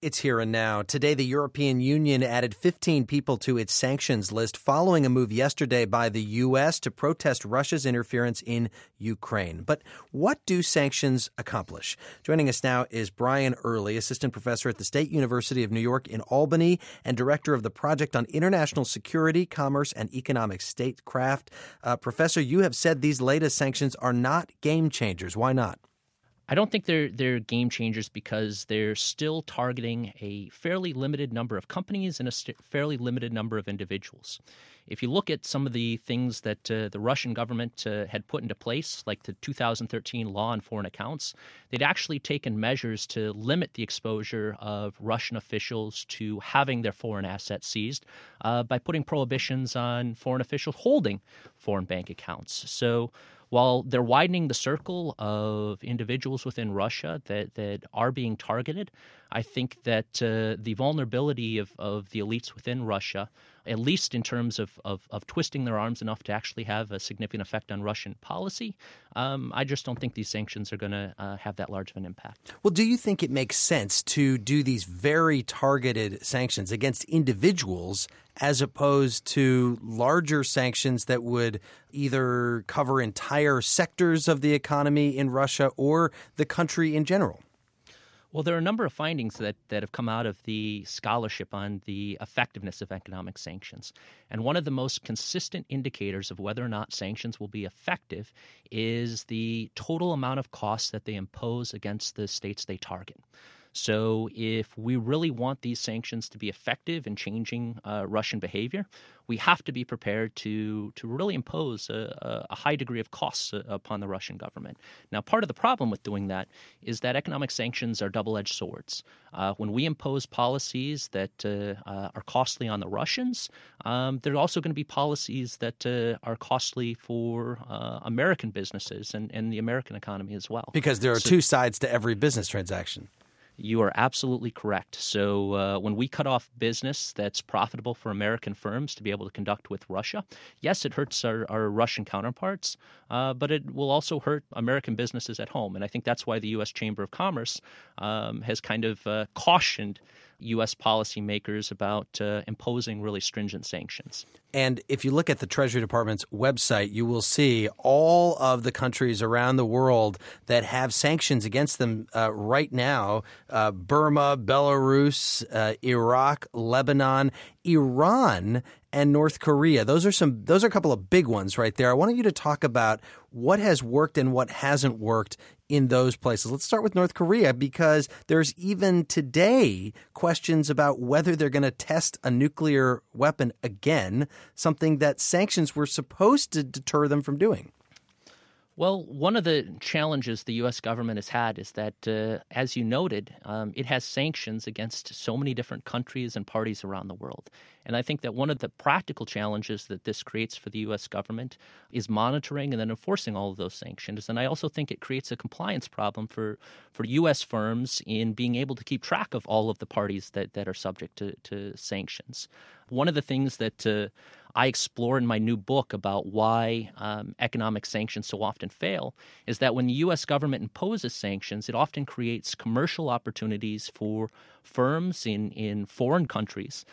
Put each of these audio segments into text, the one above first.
It's here and now. Today, the European Union added 15 people to its sanctions list following a move yesterday by the U.S. to protest Russia's interference in Ukraine. But what do sanctions accomplish? Joining us now is Brian Early, assistant professor at the State University of New York in Albany and director of the Project on International Security, Commerce, and Economic Statecraft. Professor, you have said these latest sanctions are not game changers. Why not? I don't think they're game changers because they're still targeting a fairly limited number of companies and a fairly limited number of individuals. If you look at some of the things that the Russian government had put into place, like the 2013 law on foreign accounts, they'd actually taken measures to limit the exposure of Russian officials to having their foreign assets seized by putting prohibitions on foreign officials holding foreign bank accounts. So while they're widening the circle of individuals within Russia that are being targeted, I think that the vulnerability of the elites within Russia, at least in terms of twisting their arms enough to actually have a significant effect on Russian policy, I just don't think these sanctions are going to have that large of an impact. Well, do you think it makes sense to do these very targeted sanctions against individuals as opposed to larger sanctions that would either cover entire sectors of the economy in Russia or the country in general? Well, there are a number of findings that have come out of the scholarship on the effectiveness of economic sanctions. And one of the most consistent indicators of whether or not sanctions will be effective is the total amount of costs that they impose against the states they target. So if we really want these sanctions to be effective in changing Russian behavior, we have to be prepared to really impose a high degree of costs upon the Russian government. Now, part of the problem with doing that is that economic sanctions are double-edged swords. When we impose policies that are costly on the Russians, there are also going to be policies that are costly for American businesses and the American economy as well. Because there are two sides to every business transaction. You are absolutely correct. So when we cut off business that's profitable for American firms to be able to conduct with Russia, yes, it hurts our Russian counterparts, but it will also hurt American businesses at home. And I think that's why the U.S. Chamber of Commerce has kind of cautioned U.S. policymakers about imposing really stringent sanctions. And if you look at the Treasury Department's website, you will see all of the countries around the world that have sanctions against them right now: Burma, Belarus, Iraq, Lebanon, Iran, and North Korea. Those are a couple of big ones right there. I wanted you to talk about what has worked and what hasn't worked in those places. Let's start with North Korea, because there's even today questions about whether they're going to test a nuclear weapon again, something that sanctions were supposed to deter them from doing. Well, one of the challenges the U.S. government has had is that, as you noted, it has sanctions against so many different countries and parties around the world. And I think that one of the practical challenges that this creates for the U.S. government is monitoring and then enforcing all of those sanctions. And I also think it creates a compliance problem for U.S. firms in being able to keep track of all of the parties that are subject to sanctions. One of the things that I explore in my new book about why economic sanctions so often fail is that when the U.S. government imposes sanctions, it often creates commercial opportunities for firms in foreign countries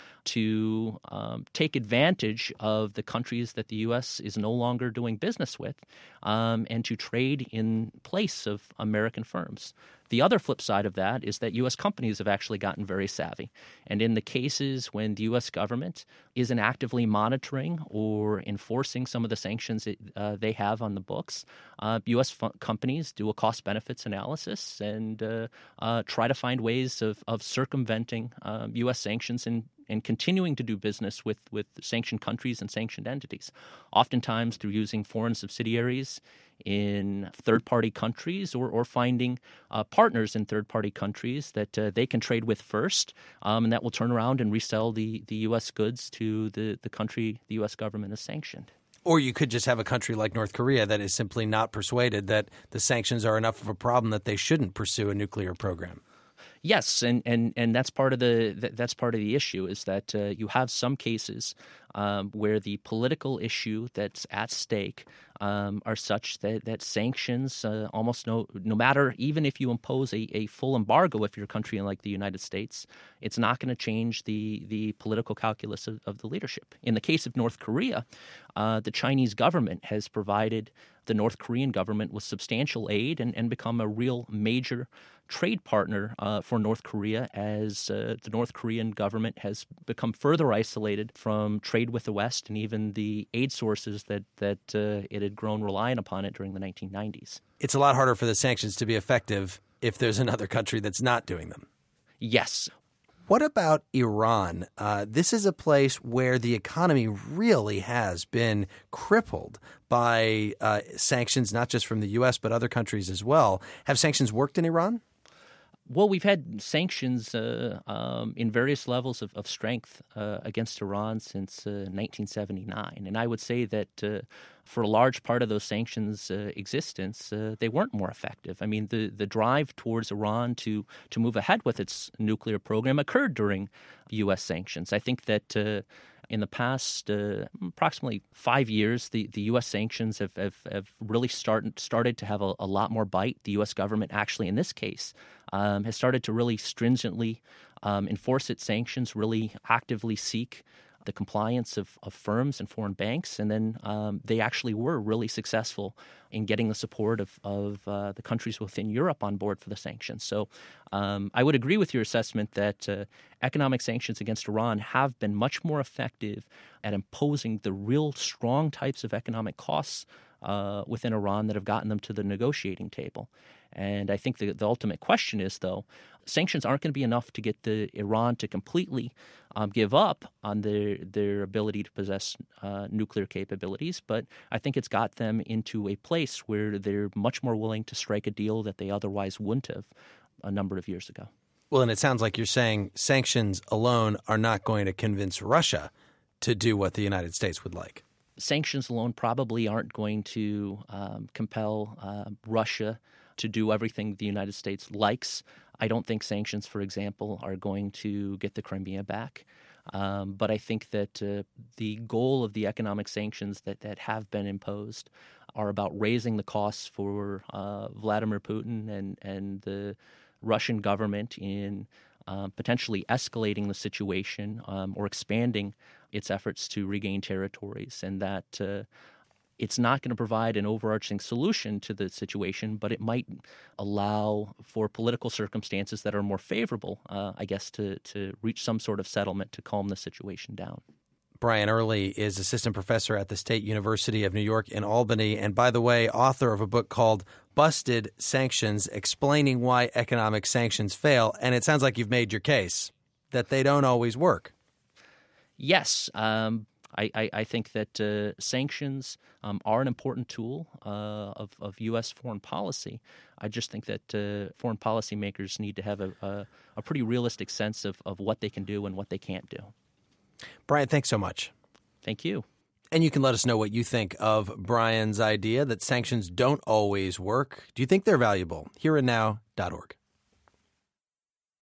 to take advantage of the countries that the U.S. is no longer doing business with and to trade in place of American firms. The other flip side of that is that U.S. companies have actually gotten very savvy. And in the cases when the U.S. government isn't actively monitoring or enforcing some of the sanctions they have on the books, U.S. companies do a cost-benefits analysis and try to find ways of circumventing U.S. sanctions and continuing to do business with sanctioned countries and sanctioned entities, oftentimes through using foreign subsidiaries in third-party countries or finding partners in third-party countries that they can trade with first, and that will turn around and resell the U.S. goods to the country the U.S. government has sanctioned. Or you could just have a country like North Korea that is simply not persuaded that the sanctions are enough of a problem that they shouldn't pursue a nuclear program. Yes, and that's part of that's part of the issue is that you have some cases where the political issue that's at stake are such that sanctions almost no matter, even if you impose a full embargo, if you're a country like the United States, it's not going to change the political calculus of the leadership. In the case of North Korea, the Chinese government has provided the North Korean government with substantial aid and become a real major trade partner for North Korea as the North Korean government has become further isolated from trade with the West and even the aid sources that it had grown reliant upon it during the 1990s. It's a lot harder for the sanctions to be effective if there's another country that's not doing them. Yes. What about Iran? This is a place where the economy really has been crippled by sanctions, not just from the U.S., but other countries as well. Have sanctions worked in Iran? Well, we've had sanctions in various levels of strength against Iran since 1979. And I would say that for a large part of those sanctions' existence, they weren't more effective. I mean, the drive towards Iran to move ahead with its nuclear program occurred during U.S. sanctions. I think that in the past approximately 5 years, the U.S. sanctions have really started to have a lot more bite. The U.S. government actually, in this case, has started to really stringently enforce its sanctions, really actively seek the compliance of firms and foreign banks. And then they actually were really successful in getting the support of the countries within Europe on board for the sanctions. So I would agree with your assessment that economic sanctions against Iran have been much more effective at imposing the real strong types of economic costs within Iran that have gotten them to the negotiating table. And I think the ultimate question is, though, sanctions aren't going to be enough to get Iran to completely give up on their ability to possess nuclear capabilities. But I think it's got them into a place where they're much more willing to strike a deal that they otherwise wouldn't have a number of years ago. Well, and it sounds like you're saying sanctions alone are not going to convince Russia to do what the United States would like. Sanctions alone probably aren't going to compel Russia to do everything the United States likes. I don't think sanctions, for example, are going to get the Crimea back. But I think that the goal of the economic sanctions that have been imposed are about raising the costs for Vladimir Putin and the Russian government in potentially escalating the situation or expanding its efforts to regain territories, and that it's not going to provide an overarching solution to the situation, but it might allow for political circumstances that are more favorable, I guess, to reach some sort of settlement to calm the situation down. Brian Early is assistant professor at the State University of New York in Albany, and by the way, author of a book called Busted Sanctions, explaining why economic sanctions fail. And it sounds like you've made your case that they don't always work. Yes. I think that sanctions are an important tool of U.S. foreign policy. I just think that foreign policymakers need to have a pretty realistic sense of what they can do and what they can't do. Brian, thanks so much. Thank you. And you can let us know what you think of Brian's idea that sanctions don't always work. Do you think they're valuable? HereAndNow.org.